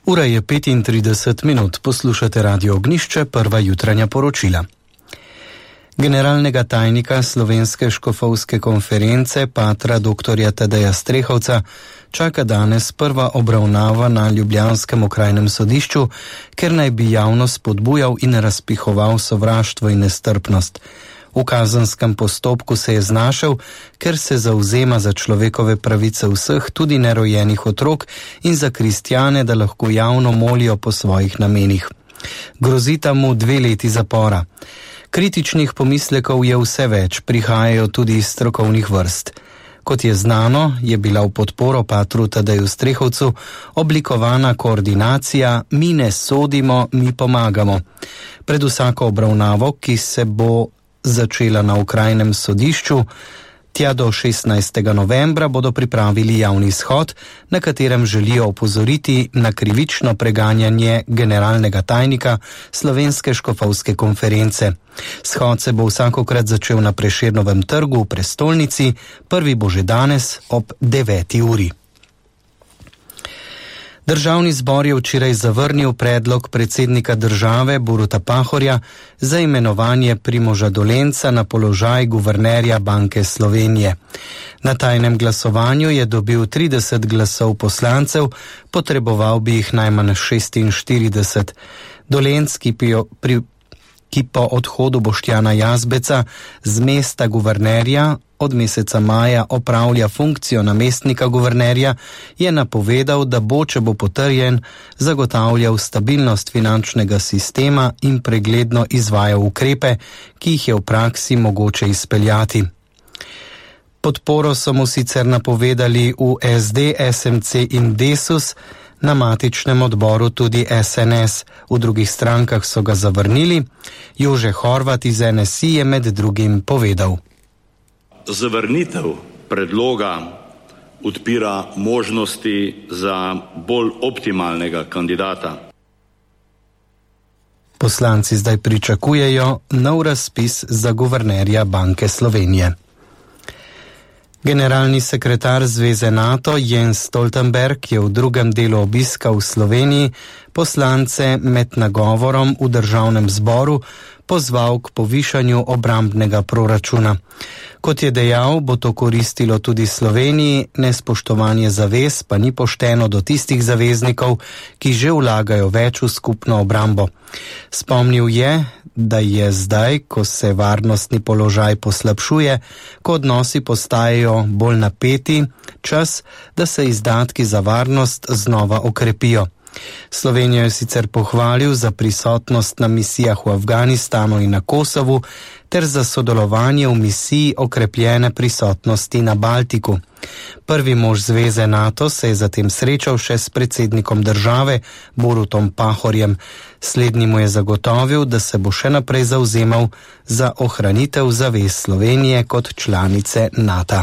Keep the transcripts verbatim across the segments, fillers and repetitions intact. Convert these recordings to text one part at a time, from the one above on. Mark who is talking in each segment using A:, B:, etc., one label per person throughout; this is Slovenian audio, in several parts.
A: Ura je petintrideset minut, poslušate Radio Ognjišče, prva jutranja poročila. Generalnega tajnika Slovenske škofovske konference, patra doktorja Tadeja Strehovca, čaka danes prva obravnava na ljubljanskem okrajnem sodišču, ker naj bi javnost spodbujal in razpihoval sovraštvo in nestrpnost. V kazenskem postopku se je znašel, ker se zavzema za človekove pravice vseh, tudi nerojenih otrok, in za kristjane, da lahko javno molijo po svojih namenih. Grozita mu dve leti zapora. Kritičnih pomislekov je vse več, prihajajo tudi iz strokovnih vrst. Kot je znano, je bila v podporo patru Tadeju Strehovcu oblikovana koordinacija Mi ne sodimo, mi pomagamo. Pred vsako obravnavo, ki se bo začela na okrajnem sodišču, tja do šestnajstega novembra bodo pripravili javni shod, na katerem želijo opozoriti na krivično preganjanje generalnega tajnika Slovenske škofovske konference. Shod se bo vsakokrat začel na Prešernovem trgu v prestolnici, prvi bo že danes ob deveti uri. Državni zbor je včeraj zavrnil predlog predsednika države Boruta Pahorja za imenovanje Primoža Dolenca na položaj guvernerja Banke Slovenije. Na tajnem glasovanju je dobil trideset glasov poslancev, potreboval bi jih najmanj šestinštirideset. Dolenc, ki pri ki po odhodu Boštjana Jazbeca z mesta guvernerja od meseca maja opravlja funkcijo namestnika guvernerja, je napovedal, da bo, če bo potrjen, zagotavljal stabilnost finančnega sistema in pregledno izvajal ukrepe, ki jih je v praksi mogoče izpeljati. Podporo so mu sicer napovedali v S D, S M C in Desus, na matičnem odboru tudi S N S, v drugih strankah so ga zavrnili. Jože Horvat iz N S I je med drugim povedal.
B: Zavrnitev predloga odpira možnosti za bolj optimalnega kandidata.
A: Poslanci zdaj pričakujejo nov razpis za guvernerja Banke Slovenije. Generalni sekretar Zveze NATO Jens Stoltenberg je v drugem delu obiska v Sloveniji poslance med nagovorom v državnem zboru pozval k povišanju obrambnega proračuna. Kot je dejal, bo to koristilo tudi Sloveniji, nespoštovanje zavez pa ni pošteno do tistih zaveznikov, ki že vlagajo več v skupno obrambo. Spomnil je, da je zdaj, ko se varnostni položaj poslabšuje, ko odnosi postajajo bolj napeti, čas, da se izdatki za varnost znova okrepijo. Slovenijo je sicer pohvalil za prisotnost na misijah v Afganistanu in na Kosovu ter za sodelovanje v misiji okrepljene prisotnosti na Baltiku. Prvi mož Zveze NATO se je zatem srečal še s predsednikom države Borutom Pahorjem. Slednji mu je zagotovil, da se bo še naprej zavzemal za ohranitev zavez Slovenije kot članice NATO.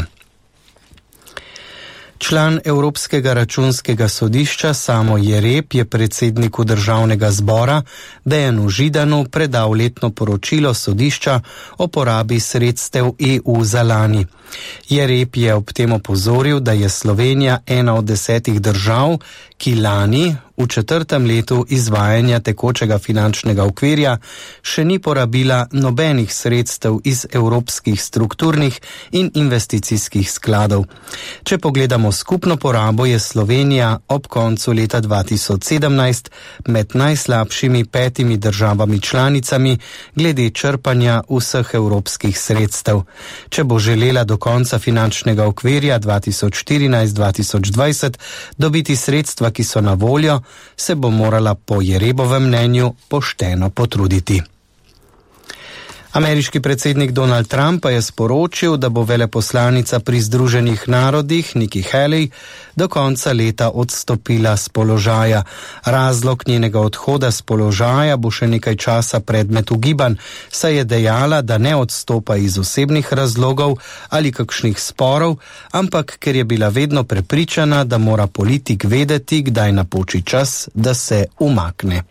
A: Član Evropskega računskega sodišča Samo Jereb je predsedniku državnega zbora Dejanu Židanu predal letno poročilo sodišča o porabi sredstev E U za lani. Jereb je ob tem opozoril, da je Slovenija ena od desetih držav, ki lani v četrtem letu izvajanja tekočega finančnega okvirja še ni porabila nobenih sredstev iz evropskih strukturnih in investicijskih skladov. Če pogledamo skupno porabo, je Slovenija ob koncu leta dva tisoč sedemnajst med najslabšimi petimi državami članicami glede črpanja vseh evropskih sredstev. Če bo želela do konca finančnega okvirja dva tisoč štirinajst do dva tisoč dvajset dobiti sredstva, ki so na voljo, se bo morala po Jerebovem mnenju pošteno potruditi. Ameriški predsednik Donald Trump pa je sporočil, da bo veleposlanica pri Združenih narodih Nikki Haley do konca leta odstopila s položaja. Razlog njenega odhoda s položaja bo še nekaj časa predmet ugibanj, saj je dejala, da ne odstopa iz osebnih razlogov ali kakšnih sporov, ampak ker je bila vedno prepričana, da mora politik vedeti, kdaj napoči čas, da se umakne.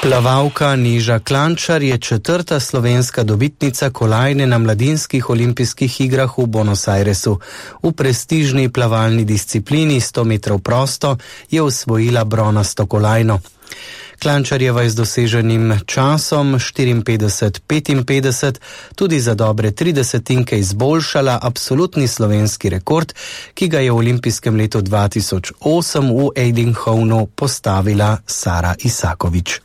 A: Plavalka Neža Klančar je četrta slovenska dobitnica kolajne na mladinskih olimpijskih igrah v Buenos Airesu. V prestižni plavalni disciplini sto metrov prosto je osvojila bronasto kolajno. Klančarjeva je z doseženim časom štiriinpetdeset petinpetdeset tudi za dobre tri desetinke izboljšala absolutni slovenski rekord, ki ga je v olimpijskem letu dva tisoč osem v Eindhovenu postavila Sara Isakovič.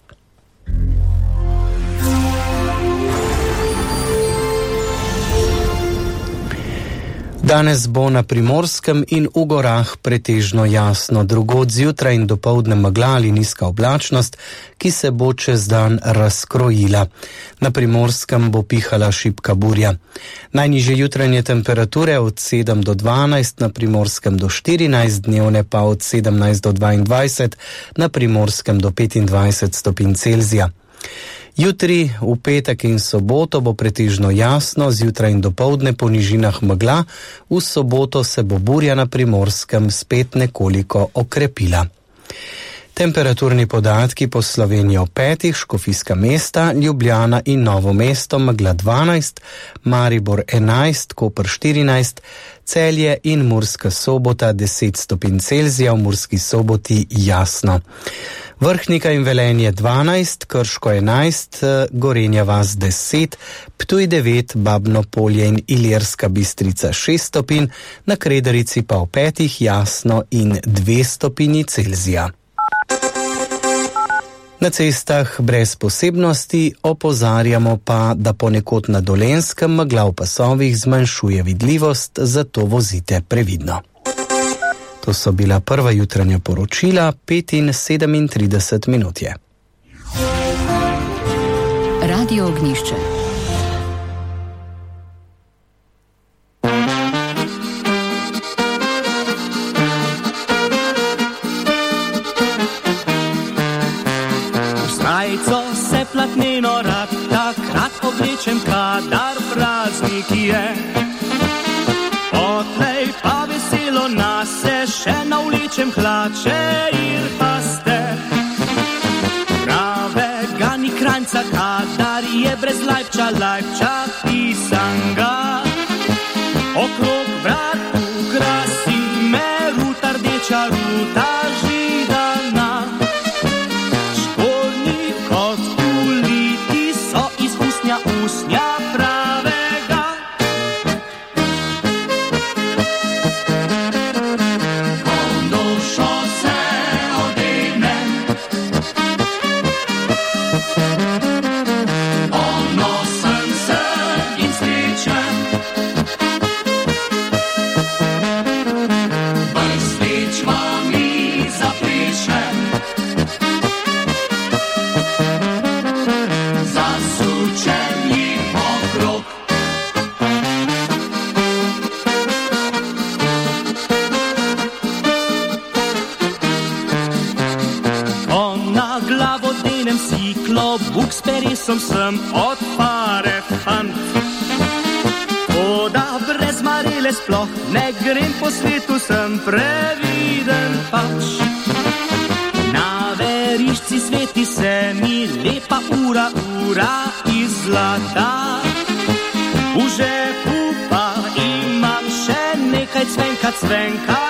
A: Danes bo na Primorskem in v gorah pretežno jasno, drugod zjutraj in dopoldne megla ali nizka oblačnost, ki se bo čez dan razkrojila. Na Primorskem bo pihala šibka burja. Najnižje jutranje temperature od sedem do dvanajst, na Primorskem do štirinajst, dnevne pa od sedemnajst do dvaindvajset, na Primorskem do petindvajset stopinj Celzija. Jutri, v petek in soboto bo pretežno jasno, zjutraj in dopoldne po nižinah megla, v soboto se bo burja na Primorskem spet nekoliko okrepila. Temperaturni podatki po Sloveniji o petih: Škofijska mesta, Ljubljana in Novo mesto megla dvanajst, Maribor enajst, Koper štirinajst, Celje in Murska Sobota deset stopinj Celzija, v Murski Soboti jasno. Vrhnika in Velenje dvanajst, Krško enajst, Gorenja vas deset, Ptuj devet, Babno Polje in Ilirska Bistrica šest stopinj, na Kredarici pa v petih jasno in dve stopinji Celzija. Na cestah brez posebnosti, opozarjamo pa, da ponekod na Dolenjskem megla v pasovih zmanjšuje vidljivost, zato vozite previdno. To so bila prva jutranja poročila, pet in sedemintrideset minut je.
C: Radio Ognjišče.
D: Srajco se platneno rad takrat oblečem, kadar praznik je. Odlej pa veselo nase še navlečem hlače in paste. Pravega ni kranjca, kadar je brez lajpča, lajpča pisanga. Okrog vrat ukrasi me ruta rdeča, ruta židana. Škornji kot uliti so iz usnja, usnja pravega. Sem od pare fant, toda brez marele sploh ne grem po svetu, sem previden pač. Na verišci sveti se mi lepa ura, ura iz zlata. V žepu pa imam še nekaj cvenka, cvenka